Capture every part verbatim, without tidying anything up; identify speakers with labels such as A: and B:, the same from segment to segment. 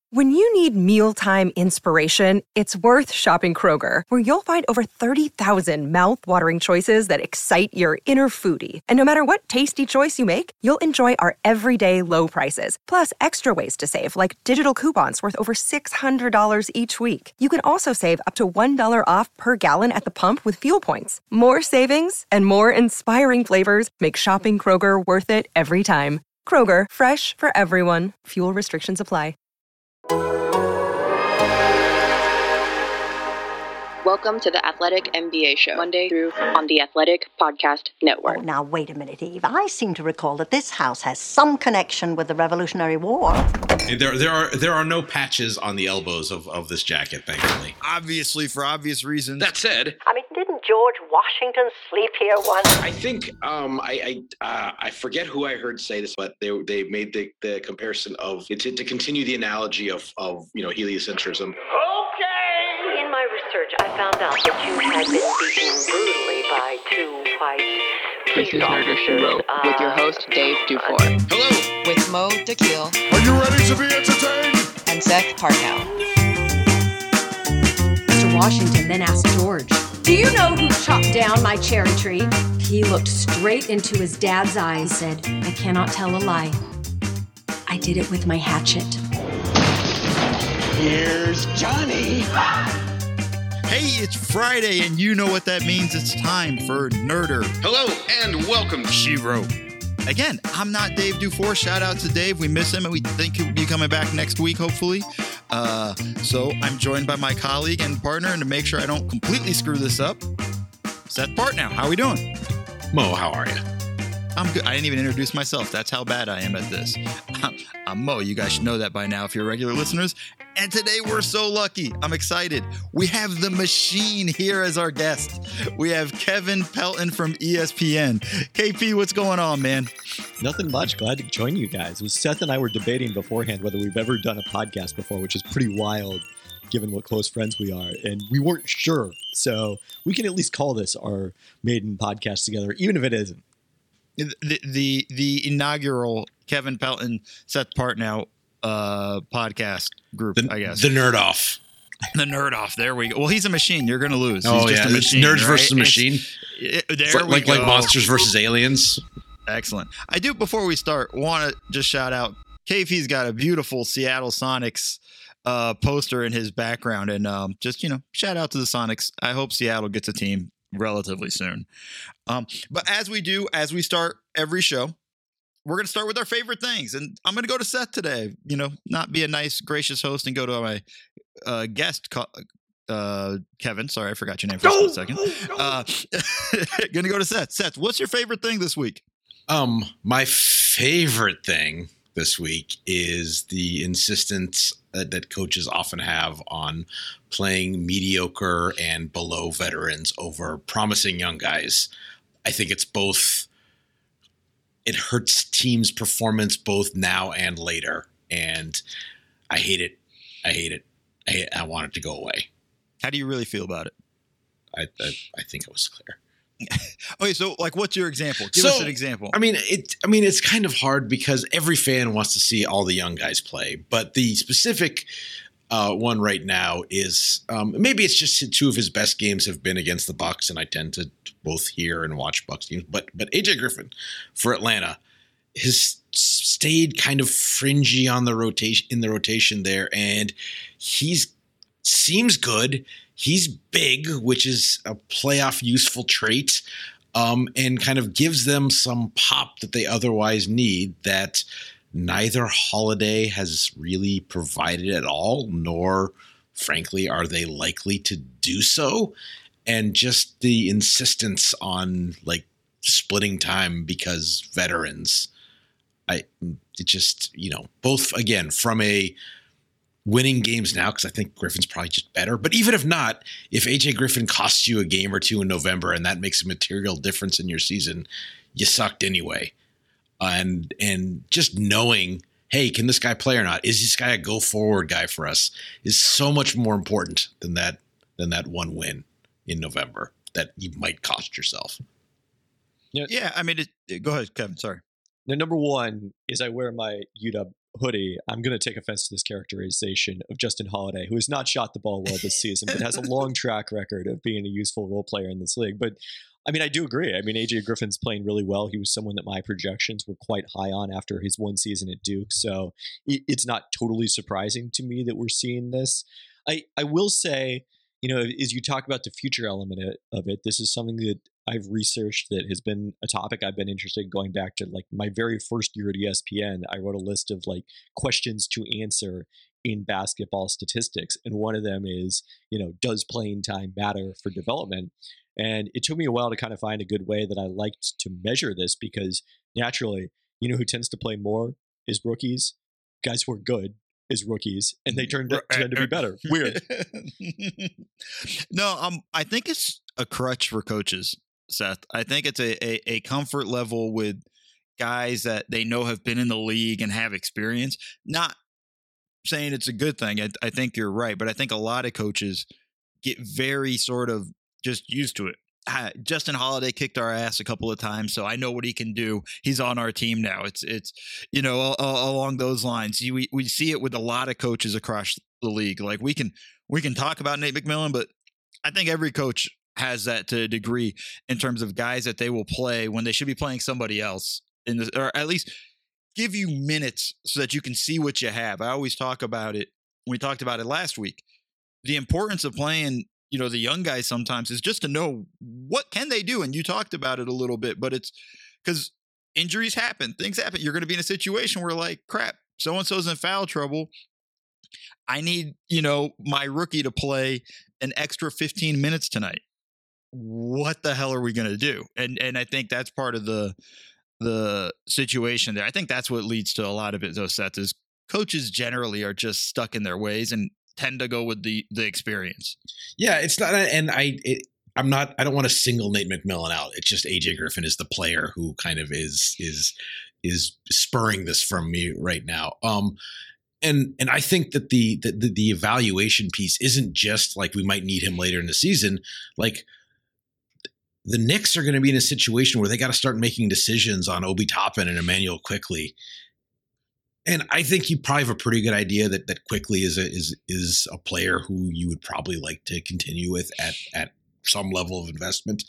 A: When you need mealtime inspiration, it's worth shopping Kroger, where you'll find over thirty thousand mouth-watering choices that excite your inner foodie. And no matter what tasty choice you make, you'll enjoy our everyday low prices, plus extra ways to save, like digital coupons worth over six hundred dollars each week. You can also save up to one dollar off per gallon at the pump with fuel points. More savings and more inspiring flavors make shopping Kroger worth it every time. Kroger, fresh for everyone. Fuel restrictions apply.
B: Welcome to the Athletic M B A Show, Monday through on the Athletic Podcast Network.
C: Oh, now, wait a minute, Eve. I seem to recall that this house has some connection with the Revolutionary War.
D: There, there are there are no patches on the elbows of, of this jacket, thankfully.
E: Obviously, for obvious reasons.
F: That said,
C: I mean, didn't George Washington sleep here once?
F: I think um, I I, uh, I forget who I heard say this, but they they made the, the comparison of to, to continue the analogy of of you know heliocentrism.
C: Okay. In my research, I found out that you had been beaten brutally by two white.
B: This is Murder, She Wrote, uh, with your host, Dave Dufour.
F: Hello.
G: With Mo Dakhil.
H: Are you ready to be entertained?
G: And Seth Partnow.
I: Mister Washington then asked George, "Do you know who chopped down my cherry tree?" He looked straight into his dad's eyes and said, "I cannot tell a lie. I did it with my hatchet."
H: Here's Johnny.
E: Hey, it's Friday, and you know what that means. It's time for Nerder.
F: Hello, and welcome to
E: She Wrote. Again, I'm not Dave Dufour. Shout out to Dave. We miss him, and we think he'll be coming back next week, hopefully. Uh, so I'm joined by my colleague and partner, and to make sure I don't completely screw this up, Seth Partnow. How are we doing?
D: Mo, how are you?
E: I'm good. I didn't even introduce myself. That's how bad I am at this. I'm, I'm Mo. You guys should know that by now if you're regular listeners. And today we're so lucky. I'm excited. We have the machine here as our guest. We have Kevin Pelton from E S P N. K P, what's going on, man?
J: Nothing much. Glad to join you guys. It was Seth and I were debating beforehand whether we've ever done a podcast before, which is pretty wild given what close friends we are. And we weren't sure. So we can at least call this our maiden podcast together, even if it isn't.
E: The the, the inaugural Kevin Pelton, Seth Partnow uh, podcast group,
D: The,
E: I guess.
D: The Nerd Off.
E: The Nerd Off. There we go. Well, he's a machine. You're going to lose.
D: Oh,
E: he's just
D: yeah.
E: a machine,
D: Nerds
E: right?
D: versus machine.
E: It, there
D: It's like,
E: we
D: like,
E: go.
D: like monsters versus aliens.
E: Excellent. I do, before we start, want to just shout out, K P's got a beautiful Seattle Sonics uh, poster in his background. And um, just, you know, shout out to the Sonics. I hope Seattle gets a team relatively soon. Um, but as we do, as we start every show, we're going to start with our favorite things. And I'm going to go to Seth today, you know, not be a nice, gracious host and go to my uh, guest, uh, Kevin. Sorry, I forgot your name for a split second. Uh, going to go to Seth. Seth, what's your favorite thing this week?
D: Um, my favorite thing this week is the insistence that, that coaches often have on playing mediocre and below veterans over promising young guys. I think it's both, it hurts teams' performance both now and later. And I hate it. I hate it. I, hate, I want it to go away.
E: How do you really feel about it?
D: I, I, I think it was clear.
E: Okay, so like, what's your example? Give
D: so,
E: us an example.
D: I mean, it. I mean, it's kind of hard because every fan wants to see all the young guys play, but the specific uh, one right now is um, maybe it's just two of his best games have been against the Bucks, and I tend to both hear and watch Bucks games. But but A J Griffin for Atlanta has stayed kind of fringy on the rotation in the rotation there, and he's seems good. He's big, which is a playoff useful trait, um, and kind of gives them some pop that they otherwise need that neither Holiday has really provided at all, nor, frankly, are they likely to do so. And just the insistence on like splitting time because veterans, I it just, you know, both, again, from a winning games now, because I think Griffin's probably just better. But even if not, if A J Griffin costs you a game or two in November and that makes a material difference in your season, you sucked anyway. Uh, and and just knowing, hey, can this guy play or not? Is this guy a go forward guy for us? Is so much more important than that than that one win in November that you might cost yourself.
E: Yeah, yeah I mean, it, it, go ahead, Kevin. Sorry.
J: Now, number one is I wear my U W hoodie, I'm going to take offense to this characterization of Justin Holiday, who has not shot the ball well this season, but has a long track record of being a useful role player in this league. But I mean, I do agree. I mean, A J Griffin's playing really well. He was someone that my projections were quite high on after his one season at Duke. So it, it's not totally surprising to me that we're seeing this. I, I will say, you know, as you talk about the future element of it, this is something that I've researched that has been a topic I've been interested in going back to like my very first year at E S P N. I wrote a list of like questions to answer in basketball statistics. And one of them is, you know, does playing time matter for development? And it took me a while to kind of find a good way that I liked to measure this because naturally, you know, who tends to play more is rookies, guys who are good is rookies, and they turn to, tend to be better. Weird.
E: No, um, I think it's a crutch for coaches, Seth. I think it's a, a, a comfort level with guys that they know have been in the league and have experience. Not saying it's a good thing. I, I think you're right, but I think a lot of coaches get very sort of just used to it. Uh, Justin Holiday kicked our ass a couple of times, so I know what he can do. He's on our team now. It's it's you know uh, along those lines. You, we we see it with a lot of coaches across the league. Like we can we can talk about Nate McMillan, but I think every coach has that to a degree in terms of guys that they will play when they should be playing somebody else in the, or at least give you minutes so that you can see what you have. I always talk about it. We talked about it last week. The importance of playing, you know, the young guys sometimes is just to know what can they do. And you talked about it a little bit, but it's because injuries happen, things happen. You're going to be in a situation where like, crap, so-and-so's in foul trouble. I need, you know, my rookie to play an extra fifteen minutes tonight. What the hell are we going to do? And, and I think that's part of the, the situation there. I think that's what leads to a lot of it, though, Seth, is coaches generally are just stuck in their ways and tend to go with the the experience.
D: Yeah, it's not, and I, it, I'm not, I don't want to single Nate McMillan out. It's just A J Griffin is the player who kind of is is is spurring this from me right now. Um, and and I think that the the the evaluation piece isn't just like we might need him later in the season. Like the Knicks are going to be in a situation where they got to start making decisions on Obi Toppin and Emmanuel Quickley. And I think you probably have a pretty good idea that that Quickley is a is is a player who you would probably like to continue with at at some level of investment.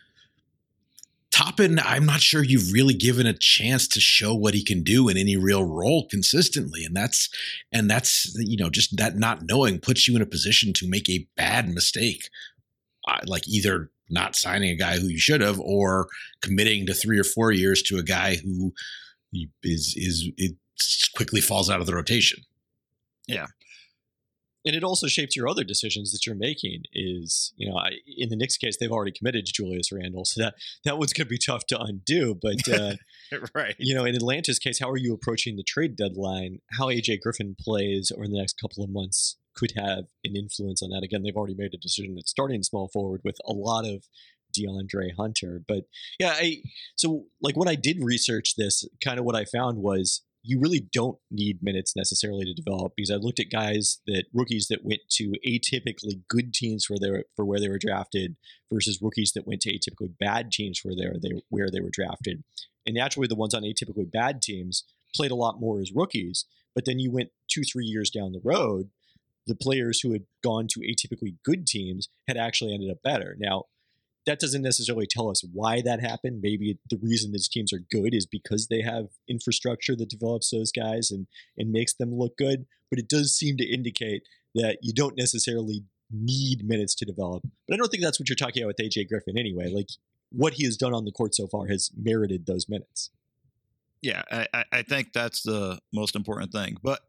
D: Toppin, I'm not sure you've really given a chance to show what he can do in any real role consistently, and that's and that's you know just that not knowing puts you in a position to make a bad mistake, uh, like either not signing a guy who you should have or committing to three or four years to a guy who is is it. quickly falls out of the rotation.
E: Yeah.
J: And it also shapes your other decisions that you're making is, you know, I, in the Knicks case, they've already committed to Julius Randle. So that, that one's going to be tough to undo. But, uh,
E: right.
J: you know, in Atlanta's case, how are you approaching the trade deadline? How A J Griffin plays over the next couple of months could have an influence on that. Again, they've already made a decision at starting small forward with a lot of DeAndre Hunter. But yeah, I, so like when I did research this, kind of what I found was, you really don't need minutes necessarily to develop because I looked at guys that rookies that went to atypically good teams for their for where they were drafted versus rookies that went to atypically bad teams where they were they where they were drafted. And naturally, the ones on atypically bad teams played a lot more as rookies. But then you went two, three years down the road, the players who had gone to atypically good teams had actually ended up better. Now, that doesn't necessarily tell us why that happened. Maybe the reason these teams are good is because they have infrastructure that develops those guys and, and makes them look good. But it does seem to indicate that you don't necessarily need minutes to develop. But I don't think that's what you're talking about with A J Griffin anyway. Like what he has done on the court so far has merited those minutes.
E: Yeah, I, I think that's the most important thing. But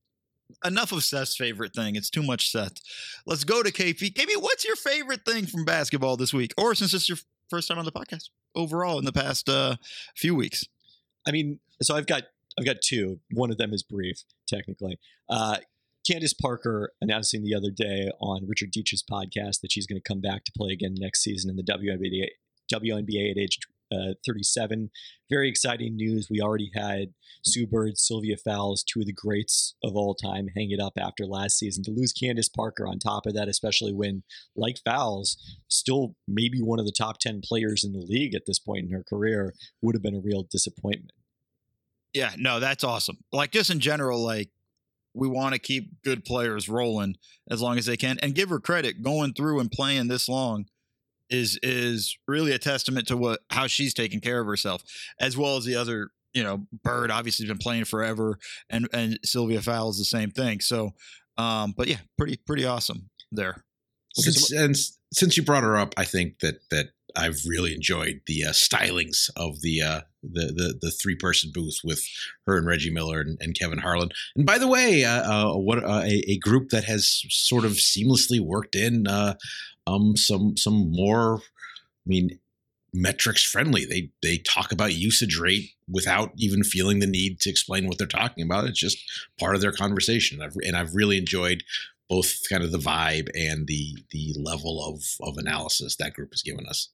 E: enough of Seth's favorite thing. It's too much Seth. Let's go to K P. K P, what's your favorite thing from basketball this week? Or since it's your first time on the podcast overall in the past uh, few weeks?
J: I mean, so I've got I've got two. One of them is brief, technically. Uh, Candace Parker announcing the other day on Richard Deitch's podcast that she's going to come back to play again next season in the W N B A, W N B A at age uh, thirty-seven. Very exciting news. We already had Sue Bird, Sylvia Fowles, two of the greats of all time, hang it up after last season. To lose Candace Parker on top of that, especially when, like Fowles, still maybe one of the top ten players in the league at this point in her career, would have been a real disappointment.
E: Yeah, no, that's awesome. Like just in general, like we want to keep good players rolling as long as they can, and give her credit going through and playing this long is is really a testament to what how she's taking care of herself, as well as the other. You know, Bird obviously has been playing forever, and and Sylvia Fowles the same thing. So, um, but yeah, pretty pretty awesome there.
D: Since, and since you brought her up, I think that that I've really enjoyed the uh, stylings of the uh, the the, the three person booth with her and Reggie Miller and, and Kevin Harlan. And by the way, uh, uh, what uh, a, a group that has sort of seamlessly worked in uh, um some some more, I mean, metrics friendly. They they talk about usage rate without even feeling the need to explain what they're talking about. It's just part of their conversation. I've, and I've really enjoyed both kind of the vibe and the the level of of analysis that group has given us.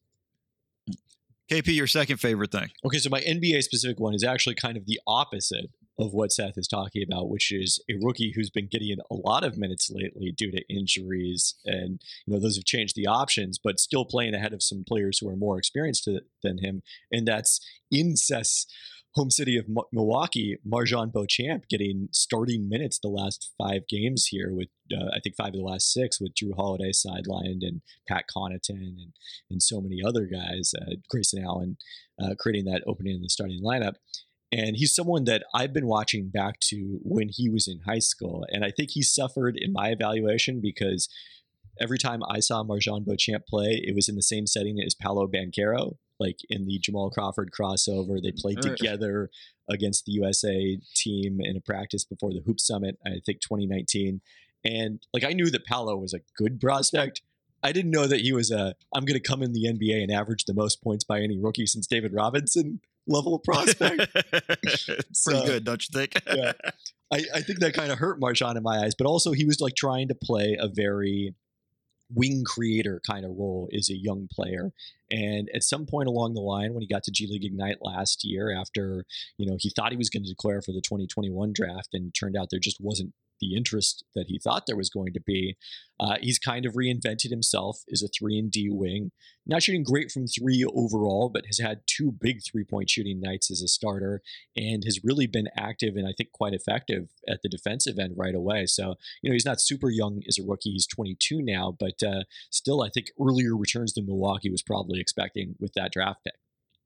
E: K P, your second favorite thing.
J: Okay, so my N B A specific one is actually kind of the opposite of what Seth is talking about, which is a rookie who's been getting a lot of minutes lately due to injuries. And, you know, those have changed the options, but still playing ahead of some players who are more experienced to, than him. And that's in Seth's home city of M- Milwaukee, MarJon Beauchamp getting starting minutes the last five games here with, uh, I think five of the last six with Drew Holiday sidelined and Pat Connaughton and, and so many other guys, uh, Grayson Allen uh, creating that opening in the starting lineup. And he's someone that I've been watching back to when he was in high school. And I think he suffered in my evaluation because every time I saw MarJon Beauchamp play, it was in the same setting as Paolo Banchero, like in the Jamal Crawford crossover. They played together against the U S A team in a practice before the Hoop Summit, I think twenty nineteen. And like I knew that Paolo was a good prospect. I didn't know that he was a, I'm going to come in the N B A and average the most points by any rookie since David Robinson level prospect.
E: so, Pretty good, don't you think?
J: yeah. I, I think that kind of hurt MarJon in my eyes, but also he was like trying to play a very wing creator kind of role as a young player. And at some point along the line, when he got to G League Ignite last year, after, you know, he thought he was going to declare for the twenty twenty-one draft and turned out there just wasn't the interest that he thought there was going to be. Uh, he's kind of reinvented himself as a three and D wing, not shooting great from three overall, but has had two big three point shooting nights as a starter and has really been active and I think quite effective at the defensive end right away. So, you know, he's not super young as a rookie. He's twenty-two now, but uh, still, I think earlier returns than Milwaukee was probably expecting with that draft pick.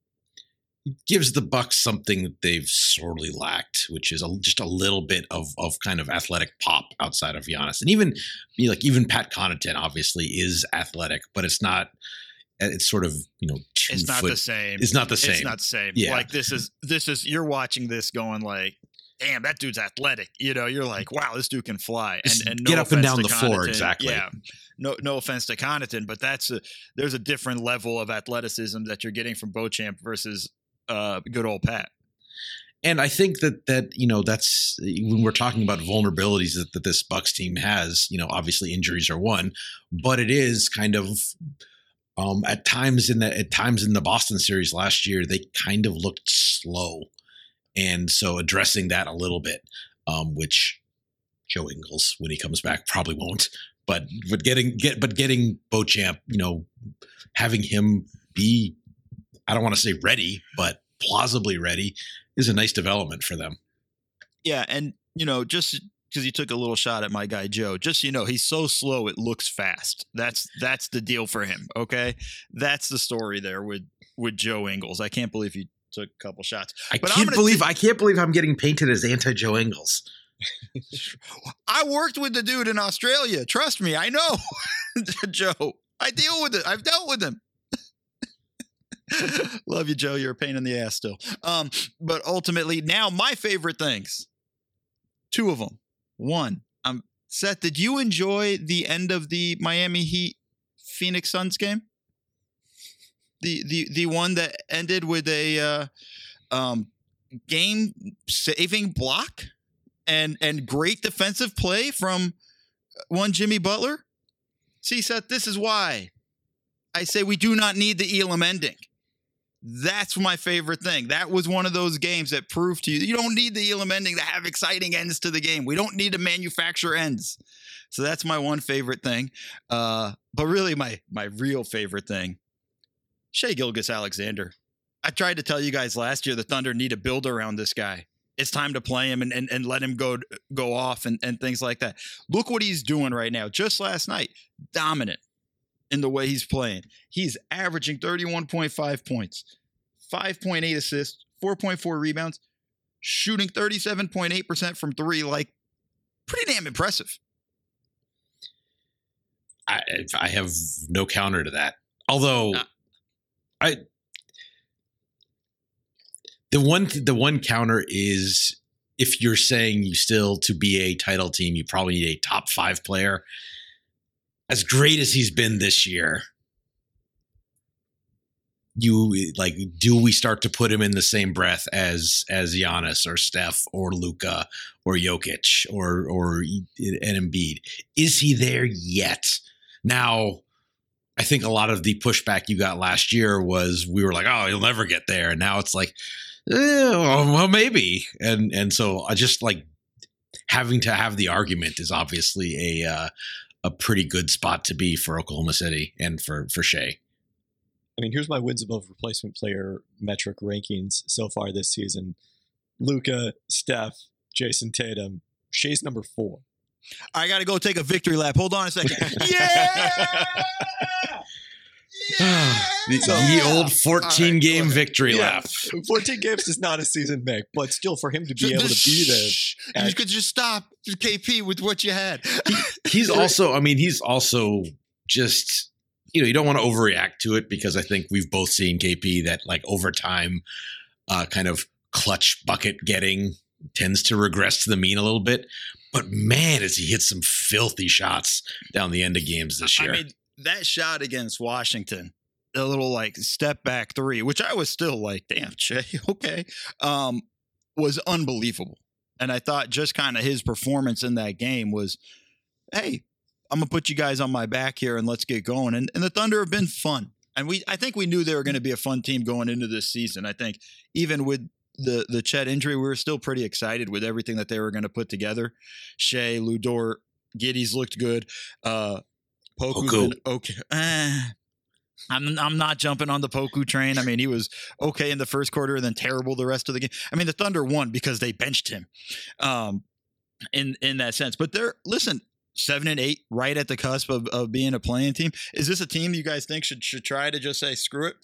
D: It gives the Bucks something that they've sorely lacked, which is a, just a little bit of of kind of athletic pop outside of Giannis. And even you know, like even Pat Connaughton obviously is athletic, but it's not. It's sort of you know two
E: it's not
D: foot,
E: the same.
D: It's not the same.
E: It's not the same.
D: Yeah.
E: Like this is this is you're watching this going like, damn, that dude's athletic. You know, you're like, wow, this dude can fly. And, and no
D: get up and down the
E: Connaughton,
D: floor, exactly.
E: Yeah. No, no offense to Connaughton, but that's a there's a different level of athleticism that you're getting from Beauchamp versus uh, good old Pat.
D: And I think that that you know that's when we're talking about vulnerabilities that, that this Bucks team has. You know, obviously injuries are one, but it is kind of um, at times in the at times in the Boston series last year they kind of looked slow, and so addressing that a little bit, um, which Joe Ingles when he comes back probably won't. But but getting get but getting Beauchamp, you know, having him be, I don't want to say ready, but plausibly ready is a nice development for them.
E: Yeah, and you know, just because you took a little shot at my guy Joe, just so you know, he's so slow it looks fast. That's that's the deal for him. Okay, that's the story there with with Joe Ingles. I can't believe he took a couple shots.
D: I
E: but
D: can't believe
E: t-
D: I can't believe I'm getting painted as anti Joe Ingles.
E: I worked with the dude in Australia. Trust me, I know. Joe, I deal with it. I've dealt with him. Love you, Joe. You're a pain in the ass still. Um, but ultimately, now my favorite things. Two of them. One, um, Seth, did you enjoy the end of the Miami Heat Phoenix Suns game? The the the one that ended with a uh, um, game saving block and and great defensive play from one Jimmy Butler. See, Seth, this is why I say we do not need the Elam ending. That's my favorite thing. That was one of those games that proved to you you don't need the Elam ending to have exciting ends to the game. We don't need to manufacture ends. So that's my one favorite thing. Uh, but really, my my real favorite thing, Shai Gilgeous-Alexander. I tried to tell you guys last year the Thunder need to build around this guy. it's time to play him and, and, and let him go go off and, and things like that. Look what he's doing right now. Just last night, dominant in the way he's playing. He's averaging thirty-one point five points, five point eight assists, four point four rebounds, shooting thirty-seven point eight percent from three. Like, pretty damn impressive.
D: I, I have no counter to that. Although, uh, I the one the one counter is, if you're saying you still, to be a title team, you probably need a top five player. As great as he's been this year, you like, do we start to put him in the same breath as as Giannis or Steph or Luka or Jokic or or an Embiid? Is he there yet? Now, I think a lot of the pushback you got last year was we were like, oh, he'll never get there. And now it's like, eh, well, maybe. And and so I just like having to have the argument is obviously a uh, a pretty good spot to be for Oklahoma City and for, for Shai.
J: I mean, here's my wins above replacement player metric rankings so far this season. Luka, Steph, Jason Tatum. Shai's number four.
E: I got to go take a victory lap. Hold on a second. Yeah!
D: Yeah! the,
J: So-
D: the old fourteen
E: All right,
D: game
E: go ahead.
D: victory
J: Yeah.
D: lap.
J: fourteen games is not a season make, but still for him to be able to be there.
E: Shh.
J: at-
E: You could just stop K P with what you had.
D: He's also, I mean, he's also just, you know, you don't want to overreact to it, because I think we've both seen K P that like over time uh, kind of clutch bucket getting tends to regress to the mean a little bit. But man, has he hit some filthy shots down the end of games this year.
E: I mean, that shot against Washington, a little like step back three, which I was still like, damn, Shai, okay, um, was unbelievable. And I thought just kind of his performance in that game was, hey, I'm going to put you guys on my back here and let's get going. And, and the Thunder have been fun. And we, I think we knew they were going to be a fun team going into this season. I think even with the the Chet injury, we were still pretty excited with everything that they were going to put together. Shai, Ludor, Giddey's looked good. Uh, Poku's
D: Poku.
E: been okay. Eh, I'm I'm not jumping on the Poku train. I mean, he was okay in the first quarter and then terrible the rest of the game. I mean, the Thunder won because they benched him, um, in in that sense. But they're listen, seven and eight, right at the cusp of, of being a playing team. Is this a team you guys think should should try to just say screw it?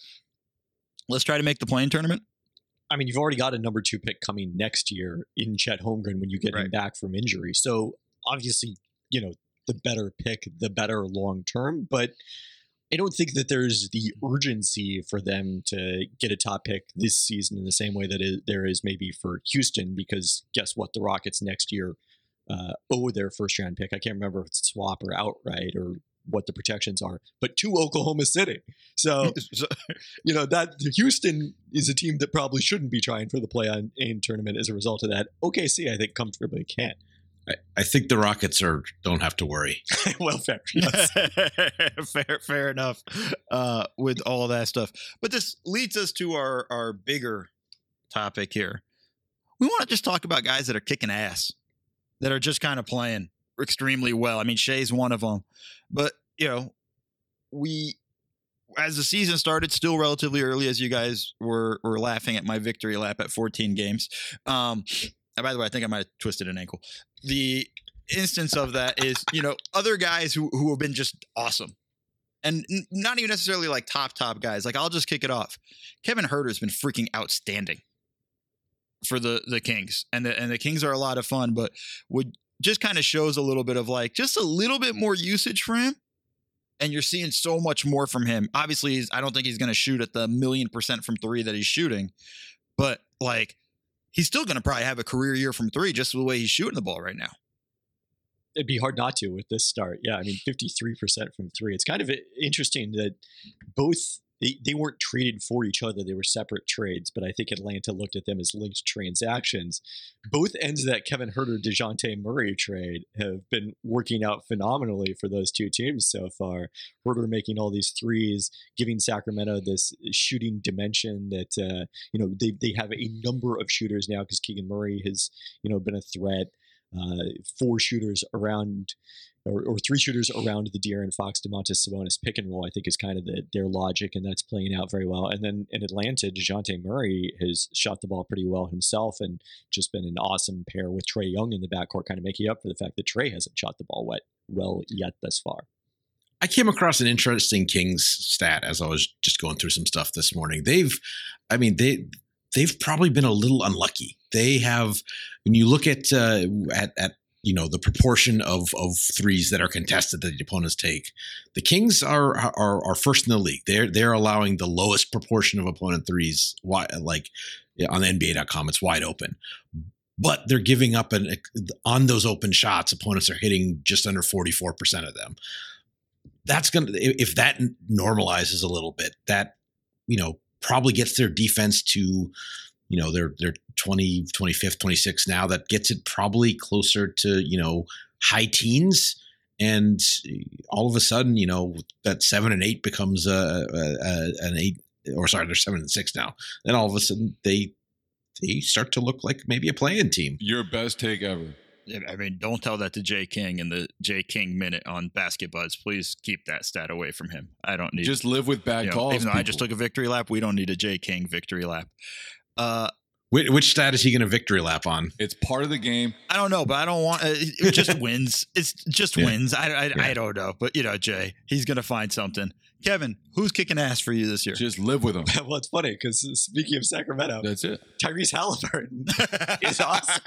E: Let's try to make the playing tournament.
J: I mean, you've already got a number two pick coming next year in Chet Holmgren when you get him
E: Right.
J: back from injury. So obviously, you know, the better pick, the better long term. But I don't think that there's the urgency for them to get a top pick this season in the same way that it, there is maybe for Houston, because guess what? The Rockets next year uh, owe their first round pick. I can't remember if it's swap or outright or what the protections are, but to Oklahoma City. So, you know, that Houston is a team that probably shouldn't be trying for the play-on aim tournament as a result of that. O K C, I think, comfortably can.
D: I, I think the Rockets are don't have to worry.
J: Well, fair. Yes.
E: fair, fair enough. Uh, with all that stuff, but this leads us to our our bigger topic here. We want to just talk about guys that are kicking ass, that are just kind of playing extremely well. I mean, Shai's one of them, but you know, we as the season started, still relatively early, as you guys were were laughing at my victory lap at fourteen games. Um, and by the way, I think I might have twisted an ankle. The instance of that is, you know, other guys who, who have been just awesome. And n- not even necessarily like top, top guys. Like, I'll just kick it off. Kevin Huerter's been freaking outstanding for the, the Kings. And the, and the Kings are a lot of fun, but would just kind of shows a little bit of like, just a little bit more usage for him. And you're seeing so much more from him. Obviously, he's, I don't think he's going to shoot at the million percent from three that he's shooting. But, like, he's still going to probably have a career year from three just the way he's shooting the ball right now.
J: It'd be hard not to with this start. Yeah, I mean, fifty-three percent from three. It's kind of interesting that both, they, they weren't traded for each other. They were separate trades, but I think Atlanta looked at them as linked transactions. Both ends of that Kevin Huerter-DeJounte Murray trade have been working out phenomenally for those two teams so far. Huerter making all these threes, giving Sacramento this shooting dimension that, uh, you know, they, they have a number of shooters now because Keegan Murray has, you know, been a threat. Uh, four shooters around or, or three shooters around the De'Aaron Fox, Domantas Sabonis pick and roll, I think is kind of the, their logic, and that's playing out very well. And then in Atlanta, DeJounte Murray has shot the ball pretty well himself and just been an awesome pair with Trae Young in the backcourt, kind of making up for the fact that Trae hasn't shot the ball wet, well yet thus far.
D: I came across an interesting Kings stat as I was just going through some stuff this morning. They've, I mean, they, they've probably been a little unlucky. They have, when you look at, uh, at, at, you know, the proportion of of threes that are contested that the opponents take, the Kings are are, are first in the league. They're they're allowing the lowest proportion of opponent threes. Like on N B A dot com, it's wide open, but they're giving up an on those open shots. Opponents are hitting just under forty-four percent of them. That's gonna if that normalizes a little bit, that you know probably gets their defense to. You know, they're they're twenty, twenty-fifth, twenty-sixth now. That gets it probably closer to, you know, high teens. And all of a sudden, you know, that seven and eight becomes a, a, a an eight, or sorry, they're seven and six now. Then all of a sudden they they start to look like maybe a play-in team.
K: Your best take ever.
E: I mean, don't tell that to Jay King in the Jay King minute on Basket Buzz. Please keep that stat away from him. I don't need
K: just live with bad
E: you know,
K: calls.
E: Even though
K: people.
E: I just took a victory lap, we don't need a Jay King victory lap. Uh,
D: which, which stat is he going to victory lap on?
K: It's part of the game.
E: I don't know, but I don't want uh, it. Just wins. It's just
D: yeah.
E: wins. I I,
D: yeah.
E: I don't know, but you know, Jay, he's going to find something. Kevin, who's kicking ass for you this year?
K: Just live with him.
J: Well, it's funny because speaking of Sacramento,
K: that's it.
J: Tyrese Halliburton is awesome.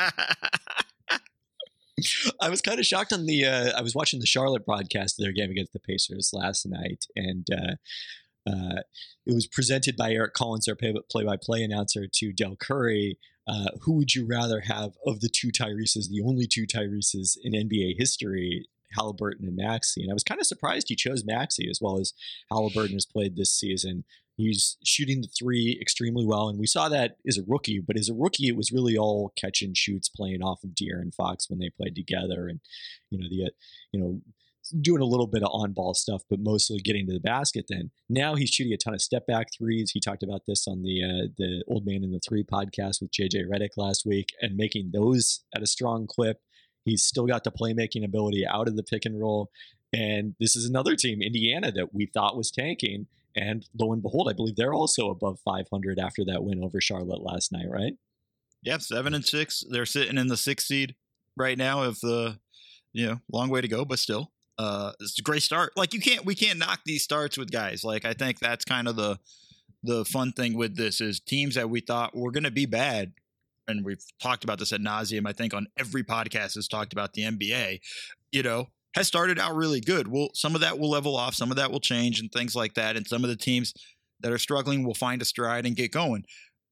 J: I was kind of shocked on the. Uh, I was watching the Charlotte broadcast of their game against the Pacers last night, and. Uh, Uh, it was presented by Eric Collins, our play-by-play announcer, to Del Curry. Uh, who would you rather have of the two Tyreses, the only two Tyreses in N B A history, Halliburton and Maxey? And I was kind of surprised he chose Maxey as well as Halliburton has played this season. He's shooting the three extremely well, and we saw that as a rookie. But as a rookie, it was really all catch and shoots, playing off of De'Aaron Fox when they played together, and you know the, you know. doing a little bit of on-ball stuff, but mostly getting to the basket then. Now he's shooting a ton of step-back threes. He talked about this on the uh, the Old Man in the Three podcast with J J Redick last week, and making those at a strong clip. He's still got the playmaking ability out of the pick and roll. And this is another team, Indiana, that we thought was tanking. And lo and behold, I believe they're also above five hundred after that win over Charlotte last night, right?
E: Yeah, seven and six. They're sitting in the sixth seed right now. If the, you know, long way to go, but still. Uh, it's a great start. Like you can't, we can't knock these starts with guys. Like I think that's kind of the, the fun thing with this is teams that we thought were going to be bad. And we've talked about this ad nauseum. I think on every podcast has talked about the N B A, you know, has started out really good. Well, some of that will level off. Some of that will change and things like that. And some of the teams that are struggling will find a stride and get going.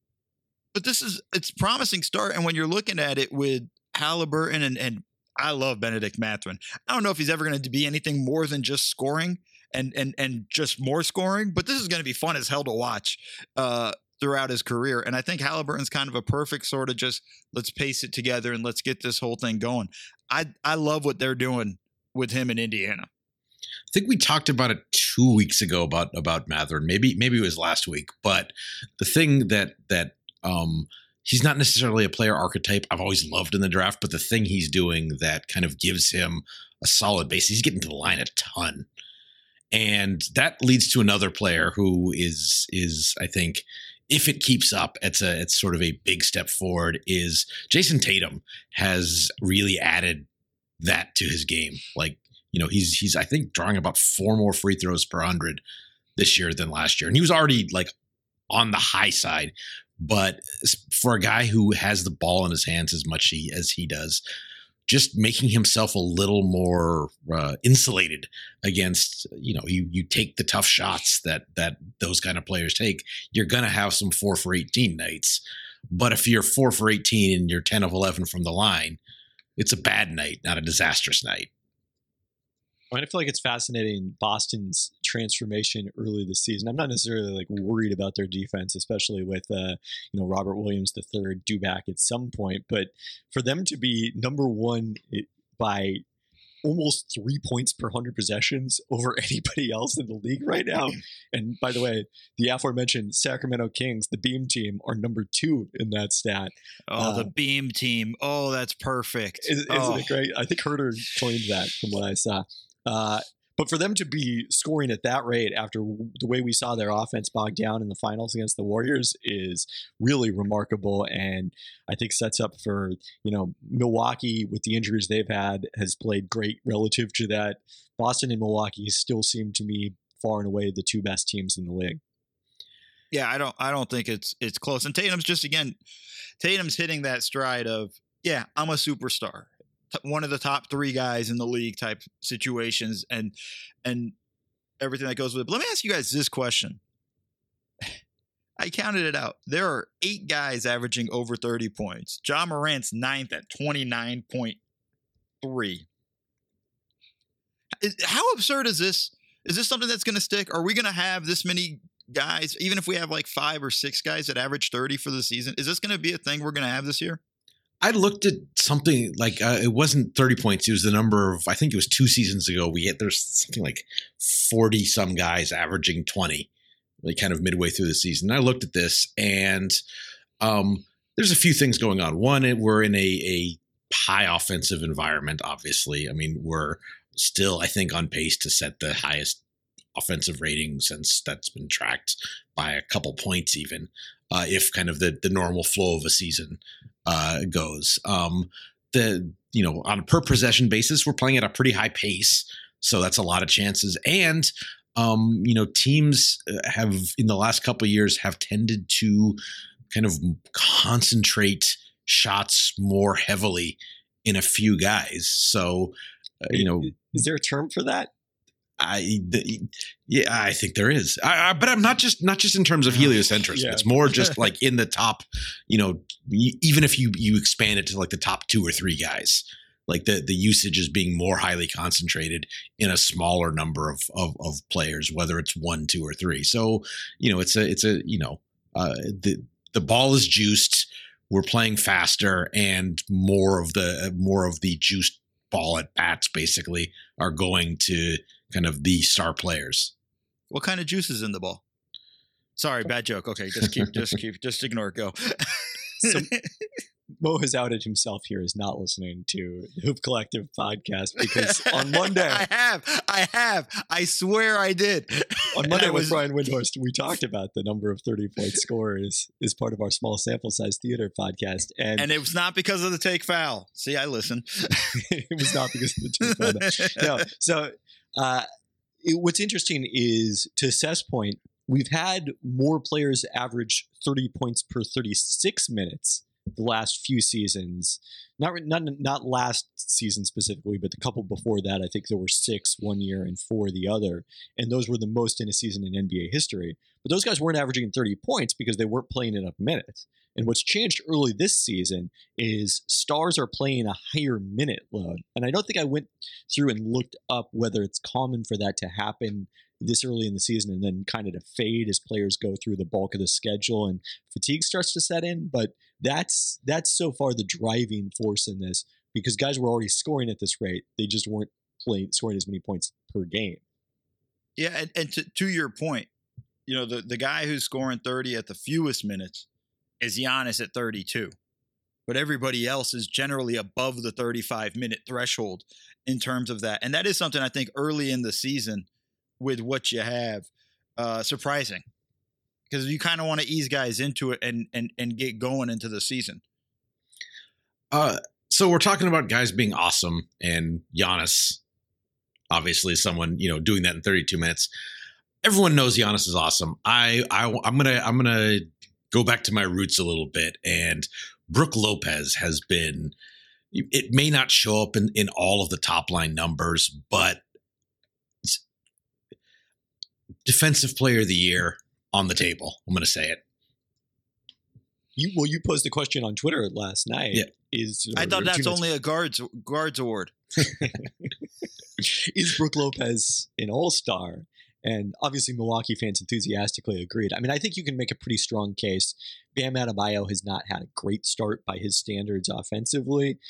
E: But this is, it's a promising start. And when you're looking at it with Halliburton and, and I love Benedict Mathurin. I don't know if he's ever going to be anything more than just scoring and and and just more scoring, but this is going to be fun as hell to watch uh, throughout his career. And I think Halliburton's kind of a perfect sort of just let's pace it together and let's get this whole thing going. I I love what they're doing with him in Indiana.
D: I think we talked about it two weeks ago about about Mathurin. Maybe maybe it was last week, but the thing that that um, he's not necessarily a player archetype I've always loved in the draft, but the thing he's doing that kind of gives him a solid base, he's getting to the line a ton. And that leads to another player who is, is I think, if it keeps up, it's a it's sort of a big step forward, is Jason Tatum has really added that to his game. Like, you know, he's, he's I think, drawing about four more free throws per hundred this year than last year. And he was already, like, on the high side. But for a guy who has the ball in his hands as much he, as he does, just making himself a little more uh, insulated against, you know, you you take the tough shots that that those kind of players take, you're going to have some four for eighteen nights. But if you're four for eighteen and you're ten of eleven from the line, it's a bad night, not a disastrous night.
J: I feel like it's fascinating, Boston's transformation early this season. I'm not necessarily like worried about their defense, especially with uh, you know Robert Williams the third due back at some point. But for them to be number one by almost three points per one hundred possessions over anybody else in the league right now. And by the way, the aforementioned Sacramento Kings, the Beam team, are number two in that stat.
E: Oh,
J: uh,
E: the Beam team. Oh, that's perfect.
J: Is, isn't
E: oh.
J: it great? I think Herter coined that from what I saw. Uh, but for them to be scoring at that rate after the way we saw their offense bogged down in the finals against the Warriors is really remarkable, and I think sets up for, you know, Milwaukee with the injuries they've had has played great relative to that. Boston and Milwaukee still seem to me far and away the two best teams in the league.
E: Yeah, I don't I don't think it's it's close. And Tatum's just, again, Tatum's hitting that stride of, yeah, I'm a superstar. One of the top three guys in the league type situations and and everything that goes with it. But let me ask you guys this question. I counted it out. There are eight guys averaging over thirty points. Ja Morant's ninth at twenty-nine point three. How absurd is this? Is this something that's going to stick? Are we going to have this many guys, even if we have like five or six guys that average thirty for the season? Is this going to be a thing we're going to have this year?
D: I looked at something like uh, it wasn't thirty points. It was the number of, I think it was two seasons ago. We had, there's something like forty some guys averaging twenty, like kind of midway through the season. And I looked at this and um, there's a few things going on. One, it, we're in a, a high offensive environment, obviously. I mean, we're still, I think, on pace to set the highest offensive rating since that's been tracked by a couple points even, uh, if kind of the, the normal flow of a season uh, goes. Um, the you know on a per possession basis, we're playing at a pretty high pace, so that's a lot of chances. And um, you know teams have in the last couple of years have tended to kind of concentrate shots more heavily in a few guys. So uh, you know,
J: is there a term for that?
D: I the, yeah, I think there is, I, I, but I'm not just not just in terms of heliocentrism.
J: Yeah.
D: It's more just like in the top. You know, even if you you expand it to like the top two or three guys, like the the usage is being more highly concentrated in a smaller number of of, of players, whether it's one, two, or three. So you know, it's a it's a you know uh, the the ball is juiced. We're playing faster, and more of the more of the juiced ball at bats basically are going to kind of the star players.
E: What kind of juice is in the ball? Sorry, bad joke. Okay, just keep, just keep, just ignore it. Go.
J: So, Mo has outed himself here as not listening to the Hoop Collective podcast because on Monday,
E: I have, I have, I swear I did.
J: On Monday
E: was,
J: with Brian Windhorst, we talked about the number of thirty-point scorers as part of our small sample size theater podcast, and
E: and it was not because of the take foul. See, I listen.
J: It was not because of the take foul. No, so. Uh, it, what's interesting is, to Seth's point, we've had more players average thirty points per thirty-six minutes the last few seasons. Not not not last season specifically, but the couple before that, I think there were six one year and four the other, and those were the most in a season in N B A history. But those guys weren't averaging thirty points because they weren't playing enough minutes. And what's changed early this season is stars are playing a higher minute load. And I don't think I went through and looked up whether it's common for that to happen this early in the season and then kind of to fade as players go through the bulk of the schedule and fatigue starts to set in. But that's that's so far the driving force in this, because guys were already scoring at this rate. They just weren't playing scoring as many points per game.
E: Yeah, and, and to, to your point, you know, the, the guy who's scoring thirty at the fewest minutes is Giannis at thirty-two. But everybody else is generally above the thirty-five minute threshold in terms of that. And that is something I think early in the season with what you have, uh, surprising. Because you kind of want to ease guys into it and, and, and get going into the season.
D: Uh, so we're talking about guys being awesome, and Giannis, obviously someone, you know, doing that in thirty-two minutes. Everyone knows Giannis is awesome. I, I I'm gonna I'm gonna go back to my roots a little bit, and Brook Lopez has been. It may not show up in, in all of the top line numbers, but it's defensive player of the year on the table. I'm going to say it.
J: You well, you posed the question on Twitter last night.
D: Yeah.
J: Is
E: I thought that's only a guards guards award.
J: Is Brook Lopez an all-star? And obviously Milwaukee fans enthusiastically agreed. I mean, I think you can make a pretty strong case. Bam Adebayo has not had a great start by his standards offensively.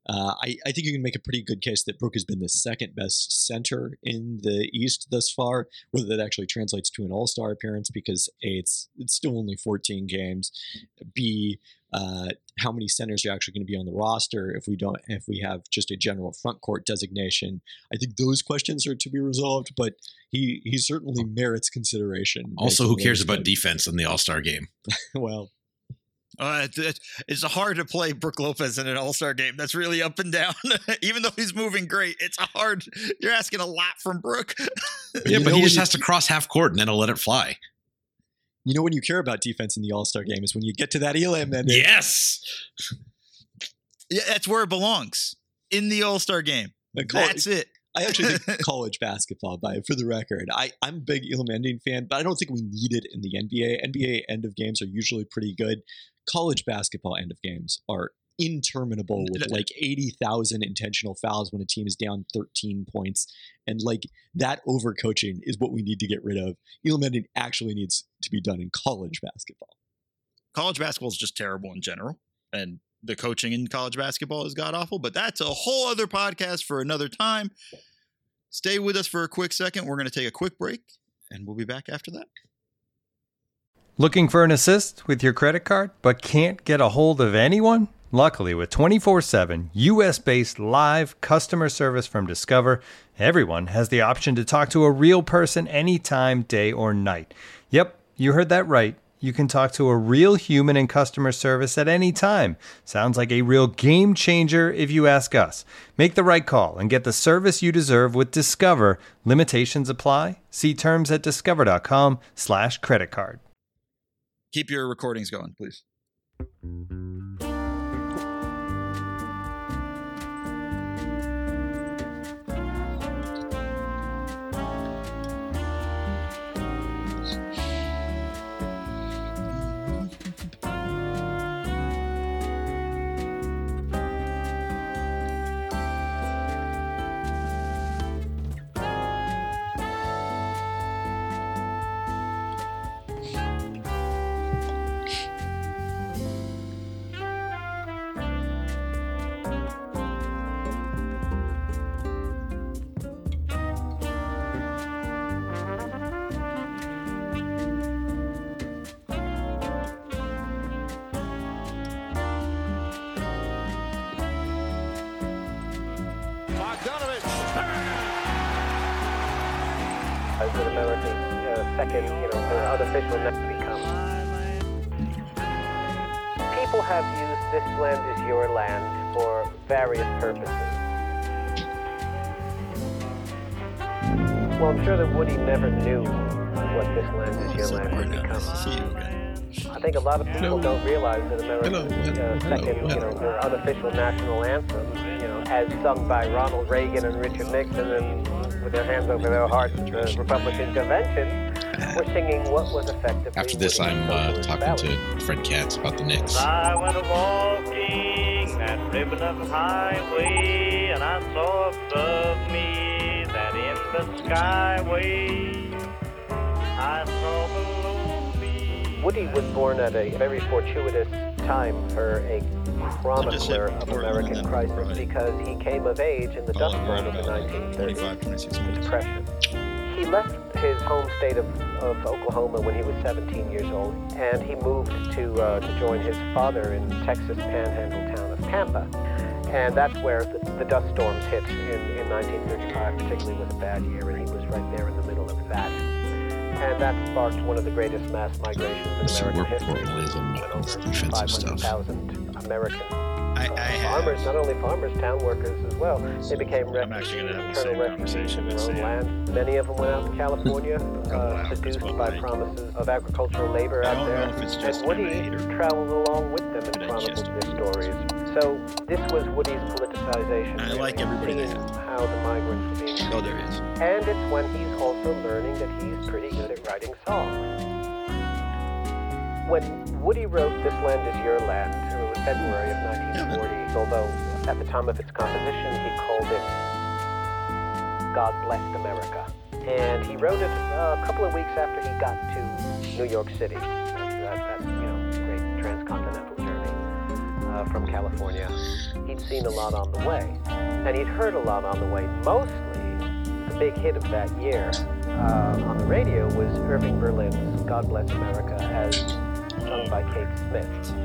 J: Uh, I, I think you can make a pretty good case that Brook has been the second best center in the East thus far. Whether that actually translates to an All-Star appearance, because A, it's it's still only fourteen games. B, uh, how many centers are actually going to be on the roster if we don't if we have just a general front court designation? I think those questions are to be resolved, but he he certainly merits consideration.
D: Also, who cares about defense in the All-Star game?
J: Well.
E: Uh, it's, it's hard to play Brook Lopez in an All-Star game. That's really up and down. Even though he's moving great, it's a hard. You're asking a lot from Brook.
D: Yeah, but he just has to cross half court and then he'll let it fly.
J: You know when you care about defense in the All-Star game is when you get to that Elam ending.
D: Yes.
E: Yeah, that's where it belongs, in the All-Star game. That's it.
J: I actually think college basketball, by for the record. I, I'm a big Elam ending fan, but I don't think we need it in the N B A. N B A end of games are usually pretty good. College basketball end of games are interminable with like eighty thousand intentional fouls when a team is down thirteen points. And like that overcoaching is what we need to get rid of. Elam ending actually needs to be done in college basketball.
E: College basketball is just terrible in general. And the coaching in college basketball is god-awful, but that's a whole other podcast for another time. Stay with us for a quick second. We're going to take a quick break, and we'll be back after that.
L: Looking for an assist with your credit card, but can't get a hold of anyone? Luckily, with twenty-four seven U S-based live customer service from Discover, everyone has the option to talk to a real person anytime, day or night. Yep, you heard that right. You can talk to a real human in customer service at any time. Sounds like a real game changer if you ask us. Make the right call and get the service you deserve with Discover. Limitations apply. See terms at discover.com slash credit card.
E: Keep your recordings going, please.
M: As an American, uh, second, you know, the unofficial next to become. People have used this land as your land for various purposes. Well, I'm sure that Woody never knew what this land is your land would become. I think a lot of people don't realize that America's uh, second, you know, their unofficial national anthem, you know, as sung by Ronald Reagan and Richard Nixon and with their hands over their hearts at the Republican convention, were singing what was effectively...
D: After this, I'm uh, talking to Fred Katz about the Knicks.
N: I went walking that ribbon of highway, and I saw above me that in the skyway I saw below me.
M: Woody was born at a very fortuitous time for a chronicler of American crisis because he came of age in the Dust Bowl of the nineteen thirties, Depression. He left his home state of, of Oklahoma when he was seventeen years old, and he moved to uh, to join his father in Texas panhandle town of Tampa. And that's where the, the dust storms hit in, in nineteen thirty-five, particularly was a bad year, and he was right there in the middle of that. And that sparked one of the greatest mass migrations in American history. Over five hundred thousand American
E: I, I
M: uh, farmers, not only farmers, town workers as well. They became refugees, internal refugees in their own land. Many of them went out to California, uh, seduced by promises of agricultural labor out there. And Woody traveled along with them and chronicled their stories. So this was Woody's politicization.
E: I like everybody there.
M: How the migrants were being treated.
E: Oh, there he is.
M: And it's when he's also learning that he's pretty good at writing songs. When Woody wrote This Land Is Your Land, it was February of nineteen forty, although at the time of its composition he called it God Blessed America. And he wrote it uh, a couple of weeks after he got to New York City. That, that you know, great transcontinental journey uh, from California. He he'd seen a lot on the way, and he'd heard a lot on the way. Mostly, the big hit of that year uh, on the radio was Irving Berlin's God Bless America, as sung by Kate Smith.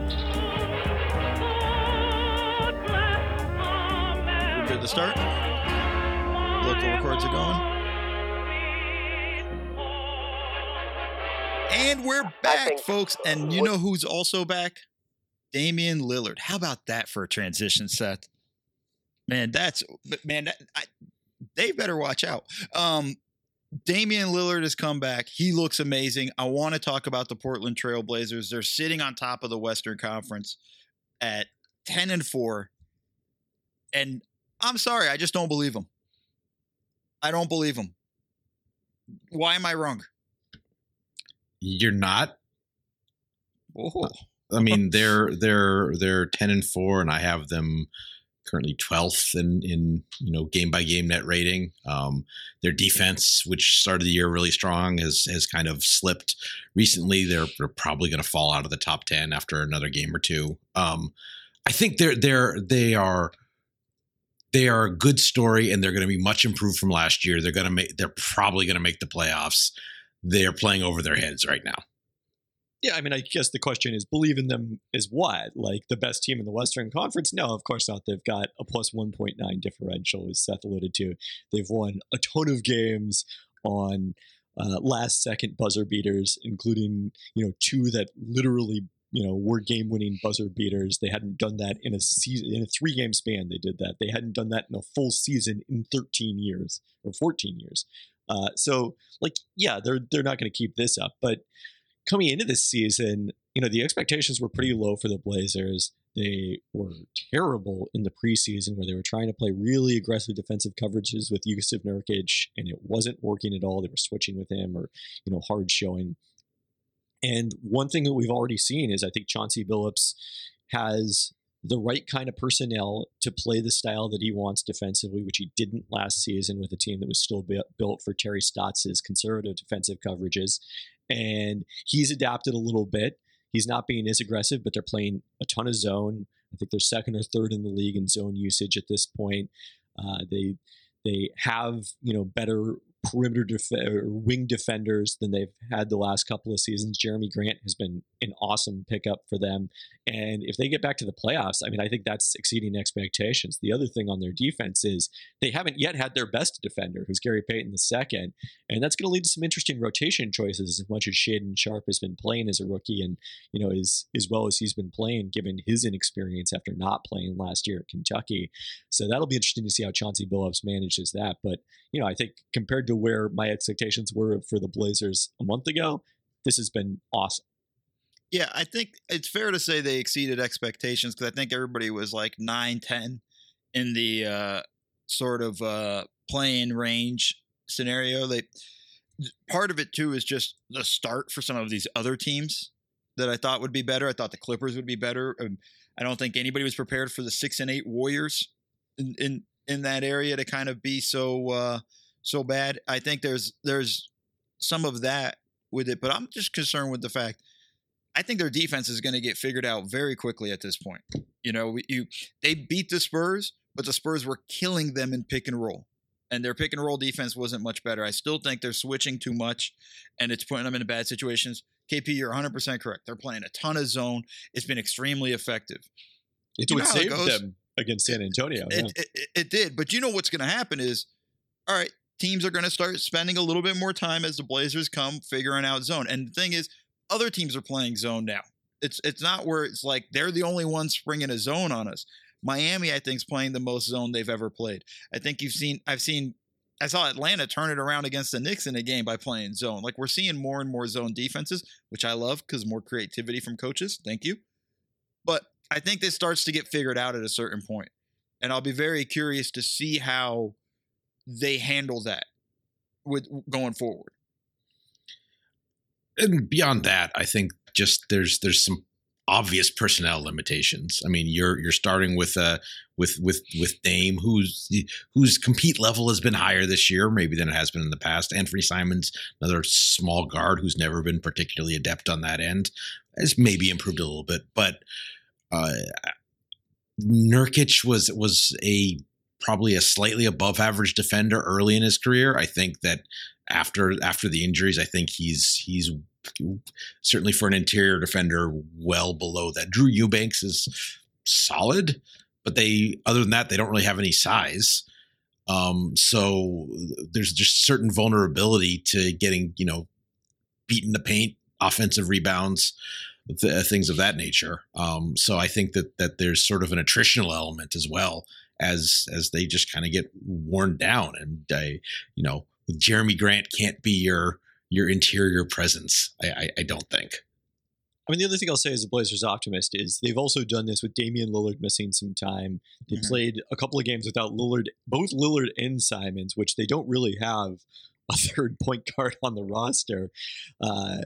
E: We're good to start? Local records are going. And we're back, folks. And you know who's also back? Damian Lillard. How about that for a transition, Seth? Man, that's man. That, I, they better watch out. Um, Damian Lillard has come back. He looks amazing. I want to talk about the Portland Trail Blazers. They're sitting on top of the Western Conference at ten and four. And I'm sorry, I just don't believe them. I don't believe them. Why am I wrong?
D: You're not.
E: Oh.
D: I mean, they're they're they're ten and four, and I have them currently twelfth in in you know game by game net rating. Um, their defense, which started the year really strong, has has kind of slipped recently. They're they're probably going to fall out of the top ten after another game or two. Um, I think they're they're they are. They are a good story, and they're going to be much improved from last year. They're going to make. They're probably going to make the playoffs. They're playing over their heads right now.
J: Yeah, I mean, I guess the question is, believe in them is what? Like the best team in the Western Conference? No, of course not. They've got a plus one point nine differential, as Seth alluded to. They've won a ton of games on uh, last-second buzzer beaters, including you know two that literally you know were game-winning buzzer beaters. They hadn't done that in a season, in a three-game span. They did that. They hadn't done that in a full season in thirteen years or fourteen years. Uh, so, like, yeah, they're they're not going to keep this up. But coming into this season, you know, the expectations were pretty low for the Blazers. They were terrible in the preseason, where they were trying to play really aggressive defensive coverages with Jusuf Nurkic, and it wasn't working at all. They were switching with him, or you know, hard showing. And one thing that we've already seen is I think Chauncey Billups has the right kind of personnel to play the style that he wants defensively, which he didn't last season with a team that was still built for Terry Stotts' conservative defensive coverages. And he's adapted a little bit. He's not being as aggressive, but they're playing a ton of zone. I think they're second or third in the league in zone usage at this point. Uh, they they have you know better perimeter def- or wing defenders than they've had the last couple of seasons. Jeremy Grant has been an awesome pickup for them. And if they get back to the playoffs, I mean, I think that's exceeding expectations. The other thing on their defense is they haven't yet had their best defender, who's Gary Payton the second. And that's going to lead to some interesting rotation choices, as much as Shaedon Sharpe has been playing as a rookie and, you know, as, as well as he's been playing, given his inexperience after not playing last year at Kentucky. So that'll be interesting to see how Chauncey Billups manages that. But, you know, I think compared to where my expectations were for the Blazers a month ago, this has been awesome.
E: Yeah, I think it's fair to say they exceeded expectations, because I think everybody was like nine, ten in the uh, sort of uh, playing range scenario. They part of it, too, is just the start for some of these other teams that I thought would be better. I thought the Clippers would be better. Um, I don't think anybody was prepared for the six and eight Warriors in, in, in that area to kind of be so uh, so bad. I think there's there's some of that with it, but I'm just concerned with the fact I think their defense is going to get figured out very quickly at this point. You know, you they beat the Spurs, but the Spurs were killing them in pick and roll, and their pick and roll defense wasn't much better. I still think they're switching too much, and it's putting them in bad situations. K P, you're one hundred percent correct. They're playing a ton of zone. It's been extremely effective.
J: It would save them against San Antonio.
E: It,
J: yeah.
E: it, it, it did, but you know what's going to happen is, all right, teams are going to start spending a little bit more time as the Blazers come figuring out zone. And the thing is, other teams are playing zone now. It's it's not where it's like they're the only ones springing a zone on us. Miami, I think, is playing the most zone they've ever played. I think you've seen, I've seen, I saw Atlanta turn it around against the Knicks in a game by playing zone. Like, we're seeing more and more zone defenses, which I love because more creativity from coaches. Thank you. But I think this starts to get figured out at a certain point. And I'll be very curious to see how they handle that with going forward.
D: And beyond that, I think just there's there's some obvious personnel limitations. I mean, you're you're starting with uh with with with Dame, whose whose compete level has been higher this year, maybe than it has been in the past. Anthony Simons, another small guard who's never been particularly adept on that end, has maybe improved a little bit, but uh, Nurkic was was a probably a slightly above average defender early in his career. I think that after after the injuries, I think he's he's certainly for an interior defender well below that. Drew Eubanks is solid, but they other than that, they don't really have any size. Um, so there's just certain vulnerability to getting, you know, beat in the paint, offensive rebounds, th- things of that nature. Um, so I think that that there's sort of an attritional element as well as as they just kind of get worn down. And I, you know, Jeremy Grant can't be your your interior presence. I, I, I don't think.
J: I mean, the other thing I'll say as a Blazers optimist is they've also done this with Damian Lillard missing some time. They mm-hmm. played a couple of games without Lillard, both Lillard and Simons, which they don't really have a third point guard on the roster. Uh,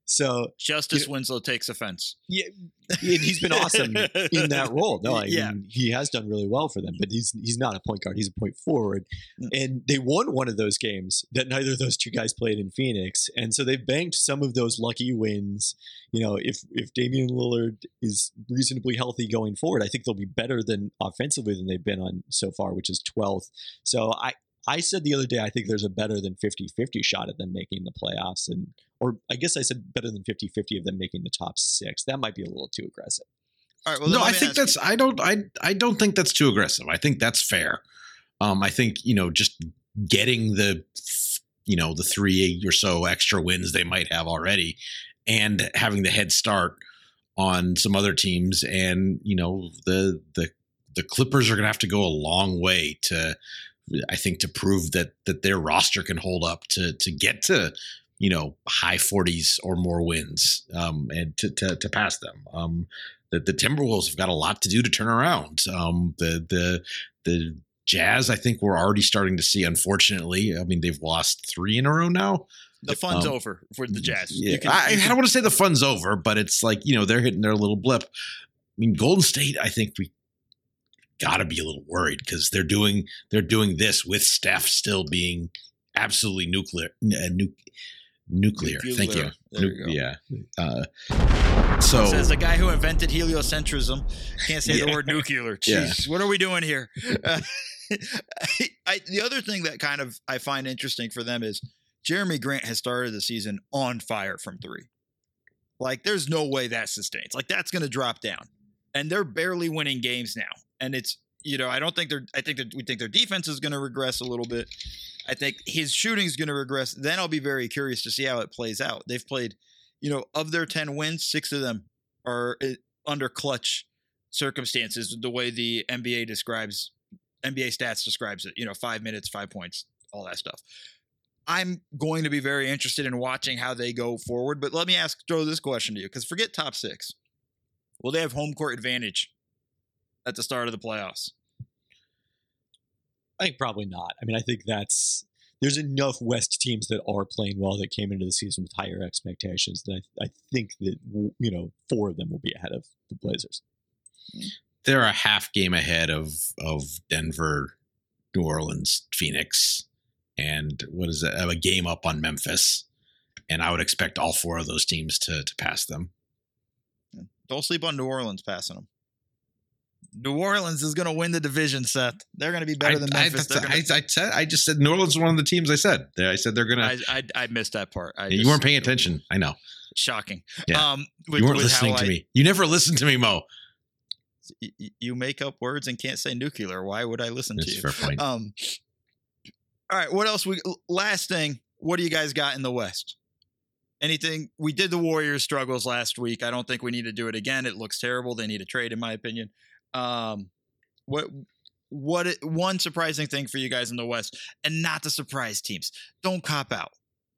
J: so
E: Justice
J: you know,
E: Winslow takes offense.
J: Yeah, he's been awesome in that role. No, I
E: yeah.
J: mean, he has done really well for them, but he's he's not a point guard. He's a point forward. Mm. And they won one of those games that neither of those two guys played in Phoenix. And so they've banked some of those lucky wins. You know, if if Damian Lillard is reasonably healthy going forward, I think they'll be better than offensively than they've been on so far, which is twelfth. So I, I said the other day, I think there's a better than fifty-fifty shot at them making the playoffs. And or I guess I said better than fifty-fifty of them making the top six. That might be a little too aggressive.
E: All right. Well,
D: no, I think that's, you. I don't, I, I don't think that's too aggressive. I think that's fair. Um, I think, you know, just getting the, you know, the three or so extra wins they might have already and having the head start on some other teams. And, you know, the, the, the Clippers are going to have to go a long way to, I think, to prove that, that their roster can hold up to, to get to, you know, high forties or more wins, um, and to, to, to pass them. Um, the, the Timberwolves have got a lot to do to turn around. Um, the, the, the Jazz, I think we're already starting to see, unfortunately, I mean, they've lost three in a row now.
E: The fun's
D: um,
E: over for the Jazz.
D: Yeah,
E: you can,
D: I,
E: you can,
D: I don't want to say the fun's over, but it's like, you know, they're hitting their little blip. I mean, Golden State, I think we got to be a little worried because they're doing, they're doing this with Steph still being absolutely nuclear, uh, nu- Nuclear. Nuclear. Thank you. Nu- you yeah. Uh, so
E: says the guy who invented heliocentrism can't say yeah. the word nuclear. Jeez, yeah. What are we doing here? Uh, I, I, the other thing that kind of I find interesting for them is Jeremy Grant has started the season on fire from three. Like, there's no way that sustains. Like, that's going to drop down, and they're barely winning games now. And it's, you know, I don't think they're. I think that we think their defense is going to regress a little bit. I think his shooting is going to regress. Then I'll be very curious to see how it plays out. They've played, you know, of their ten wins, six of them are under clutch circumstances, the way the N B A describes, N B A stats describes it, you know, five minutes, five points, all that stuff. I'm going to be very interested in watching how they go forward. But let me ask, throw this question to you, because forget top six. Will they have home court advantage at the start of the playoffs?
J: I think probably not. I mean, I think that's there's enough West teams that are playing well that came into the season with higher expectations that I, I think that, you know, four of them will be ahead of the Blazers.
D: They're a half game ahead of of Denver, New Orleans, Phoenix, and what is it? A game up on Memphis. And I would expect all four of those teams to to pass them.
E: Don't sleep on New Orleans passing them. New Orleans is going to win the division, Seth. They're going to be better than
D: I,
E: Memphis.
D: I,
E: gonna...
D: I, I, said, I just said New Orleans is one of the teams I said. I said they're going
E: to. I, I missed that part. I
D: you
E: just,
D: weren't paying attention. I know.
E: Shocking.
D: Yeah.
E: Um, with,
D: you weren't
E: with
D: listening to
E: I,
D: me. You never listened to me, Mo.
E: You make up words and can't say nuclear. Why would I listen
D: That's
E: to you?
D: Fair point.
E: Um, all right. What else? We Last thing. What do you guys got in the West? Anything? We did the Warriors struggles last week. I don't think we need to do it again. It looks terrible. They need a trade, in my opinion. Um, what what one surprising thing for you guys in the West, and not the surprise teams. Don't cop out.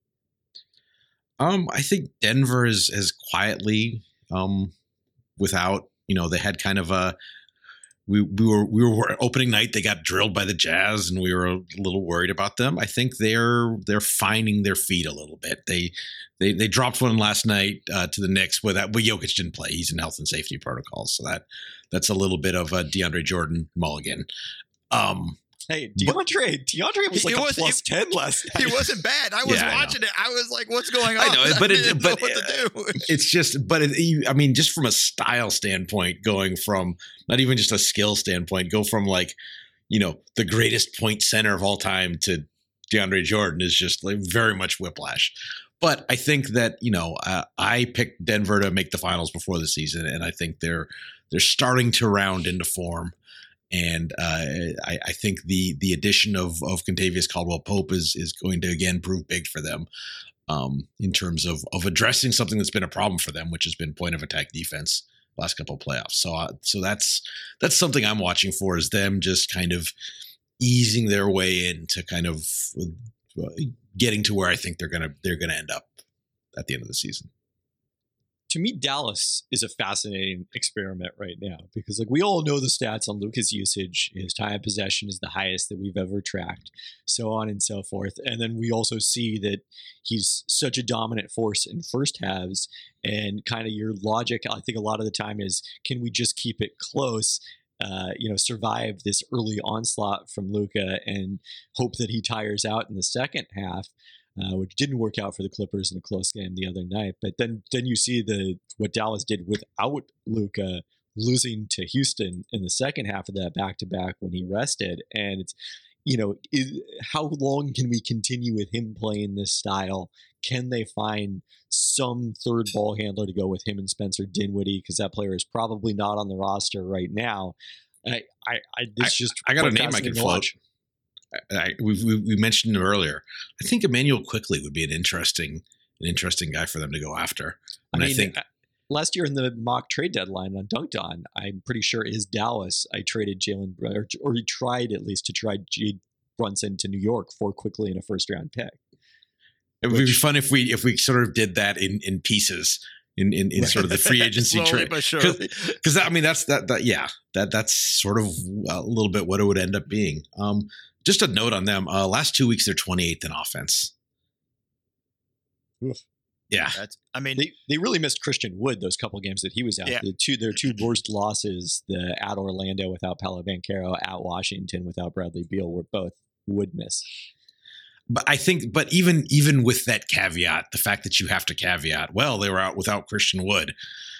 D: Um, I think Denver is is quietly, um, without, you know, they had kind of a we we were we were opening night. They got drilled by the Jazz, and we were a little worried about them. I think they're they're finding their feet a little bit. They they they dropped one last night uh, to the Knicks, but that but Jokic didn't play. He's in health and safety protocols, so that that's a little bit of a DeAndre Jordan mulligan. Um,
J: Hey, DeAndre, DeAndre was like
E: He
J: a
E: was-
J: plus
E: he-
J: ten last night.
E: He wasn't bad. I was
D: Yeah, I know.
E: watching it. I was like, "What's going on?"
D: I know, but it,
E: didn't
D: but
E: know what to do.
D: it's just, but it, you- I mean, just from a style standpoint, going from not even just a skill standpoint, go from like, you know, the greatest point center of all time to DeAndre Jordan is just like very much whiplash. But I think that, you know, uh, I picked Denver to make the finals before the season, and I think they're they're starting to round into form. And uh, I, I think the the addition of of Contavious Caldwell-Pope is is going to again prove big for them um, in terms of of addressing something that's been a problem for them, which has been point of attack defense last couple of playoffs. So uh, so that's that's something I'm watching for, is them just kind of easing their way into kind of uh, getting to where I think they're gonna they're gonna end up at the end of the season.
J: To me, Dallas is a fascinating experiment right now because, like, we all know the stats on Luka's usage. His time of possession is the highest that we've ever tracked, so on and so forth. And then we also see that he's such a dominant force in first halves. And kind of your logic, I think, a lot of the time is, can we just keep it close? Uh, you know, survive this early onslaught from Luka and hope that he tires out in the second half. Uh, which didn't work out for the Clippers in a close game the other night. But then then you see the what Dallas did without Luka, losing to Houston in the second half of that back-to-back when he rested. And it's, you know, is, how long can we continue with him playing this style? Can they find some third ball handler to go with him and Spencer Dinwiddie? Because that player is probably not on the roster right now. I, I, I this
D: I,
J: just
D: I got a
J: quite
D: name I
J: fascinating
D: can
J: to
D: float.
J: watch.
D: I, we, we we mentioned him earlier. I think Emmanuel Quickly would be an interesting an interesting guy for them to go after. And
J: I
D: I,
J: mean,
D: think
J: uh, last year in the mock trade deadline on Dunked On, I'm pretty sure is Dallas. I traded Jalen, or, or he tried at least to try Jade Brunson to New York for Quickly in a first round pick.
D: it would be fun if we if we sort of did that in in pieces. In, in, in sort of the free agency
E: Slowly
D: trade,
E: but surely.
D: because I mean that's that that yeah that that's sort of a little bit what it would end up being. Um, just a note on them: uh, last two weeks they're twenty-eighth in offense.
J: Oof.
D: Yeah,
E: That's, I mean,
J: They they really missed Christian Wood those couple games that he was out.
E: Yeah.
J: The two their two worst losses, the at Orlando without Paolo Banchero, at Washington without Bradley Beal, were both Wood miss.
D: but I think, but even even with that caveat, the fact that you have to caveat, well, they were out without Christian Wood.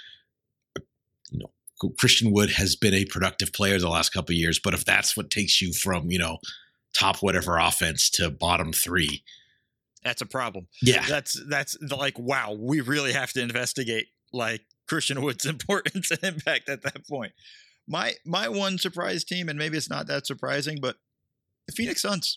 D: You know, Christian Wood has been a productive player the last couple of years, but if that's what takes you from, you know, top whatever offense to bottom three,
E: that's a problem.
D: Yeah.
E: That's that's like, wow, we really have to investigate like Christian Wood's importance and impact at that point. My my one surprise team, and maybe it's not that surprising, but the Phoenix Suns.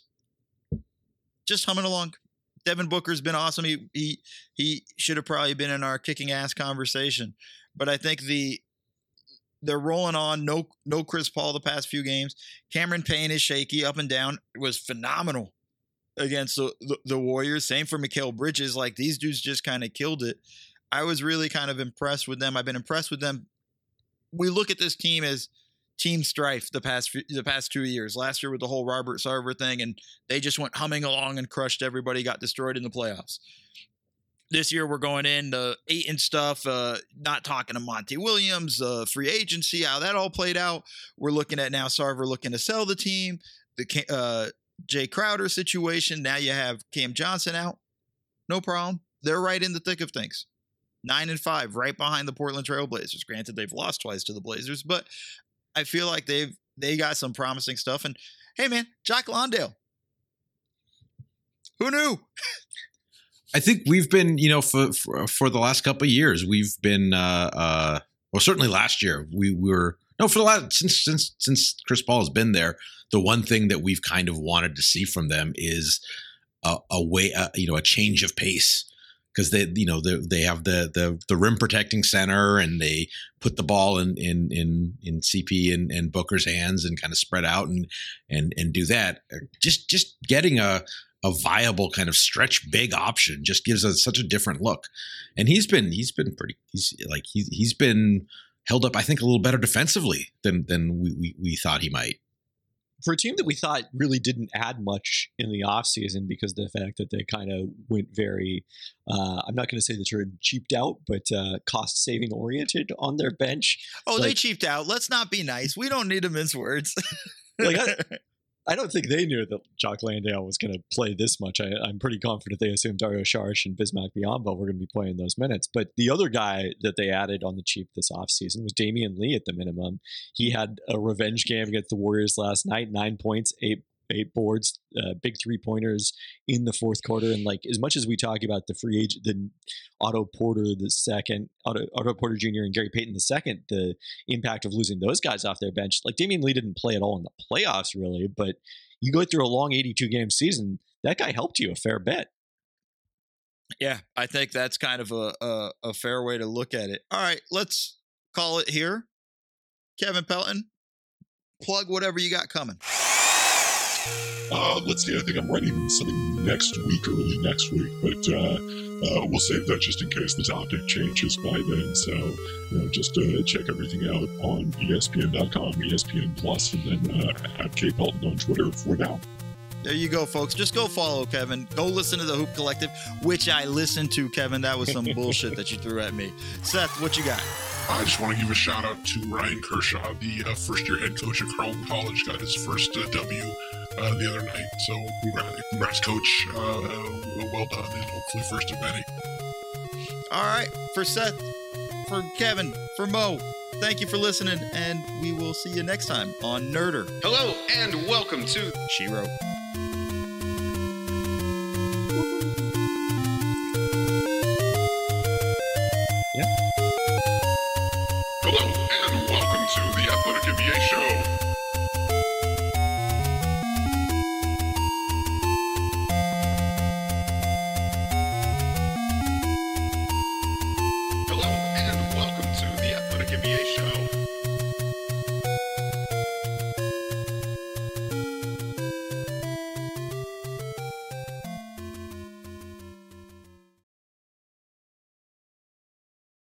E: Just humming along. Devin Booker's been awesome. He he he should have probably been in our kicking ass conversation. But I think the they're rolling on. No no Chris Paul the past few games. Cameron Payne is shaky up and down. It was phenomenal against the, the, the Warriors. Same for Mikal Bridges. Like, these dudes just kind of killed it. I was really kind of impressed with them. I've been impressed with them. We look at this team as team strife the past few, the past two years. Last year with the whole Robert Sarver thing, and they just went humming along and crushed everybody, got destroyed in the playoffs. This year we're going in the eight and stuff, uh, not talking to Monty Williams, uh, free agency, how that all played out. We're looking at now Sarver looking to sell the team, the uh, Jay Crowder situation. Now you have Cam Johnson out. No problem. They're right in the thick of things. Nine and five, right behind the Portland Trail Blazers. Granted, they've lost twice to the Blazers, but I feel like they've they got some promising stuff. And hey, man, Jack Londale. Who knew?
D: I think we've been, you know, for for, for the last couple of years, we've been, uh, uh, well, certainly last year, we were no for the last since since since Chris Paul has been there. The one thing that we've kind of wanted to see from them is a, a way, uh, you know, a change of pace. Because they, you know, they they have the the the rim protecting center, and they put the ball in in in, in C P and, and Booker's hands and kind of spread out and and and do that. Just just getting a a viable kind of stretch big option just gives us such a different look. And he's been he's been pretty he's like he's he's been held up, I think, a little better defensively than than we we, we thought he might.
J: For a team that we thought really didn't add much in the offseason because of the fact that they kind of went very, uh, I'm not going to say the term cheaped out, but uh, cost saving oriented on their bench.
E: Oh,
J: like,
E: they cheaped out. Let's not be nice. We don't need to mince words.
J: like I, I don't think they knew that Jock Landale was going to play this much. I, I'm pretty confident they assumed Dario Saric and Bismack Biyombo were going to be playing those minutes. But the other guy that they added on the cheap this offseason was Damian Lee at the minimum. He had a revenge game against the Warriors last night, nine points, eight eight boards, uh, big three pointers in the fourth quarter. And like, as much as we talk about the free agent, the Otto Porter, the second, Otto, Otto Porter Junior and Gary Payton the second, the impact of losing those guys off their bench. Like Damian Lee didn't play at all in the playoffs really, but you go through a long eighty-two game season, that guy helped you a fair bit.
E: Yeah, I think that's kind of a, a, a fair way to look at it. All right, let's call it here. Kevin Pelton, plug whatever you got coming.
O: Uh, let's see, I think I'm writing something next week, early next week, but uh, uh, we'll save that just in case the topic changes by then. So, you know, just uh, check everything out on E S P N dot com, E S P N Plus, and then uh, at K Pelton on Twitter for now.
E: There you go, folks. Just go follow Kevin. Go listen to the Hoop Collective, which I listened to, Kevin. That was some bullshit that you threw at me. Seth, what you got?
O: I just want to give a shout out to Ryan Kershaw, the uh, first year head coach at Carleton College, got his first uh, W uh, the other night. So congrats, congrats coach. Uh, well done, and hopefully first of many.
E: All right. For Seth, for Kevin, for Mo, thank you for listening, and we will see you next time on Nerder.
F: Hello, and welcome to
E: She Wrote.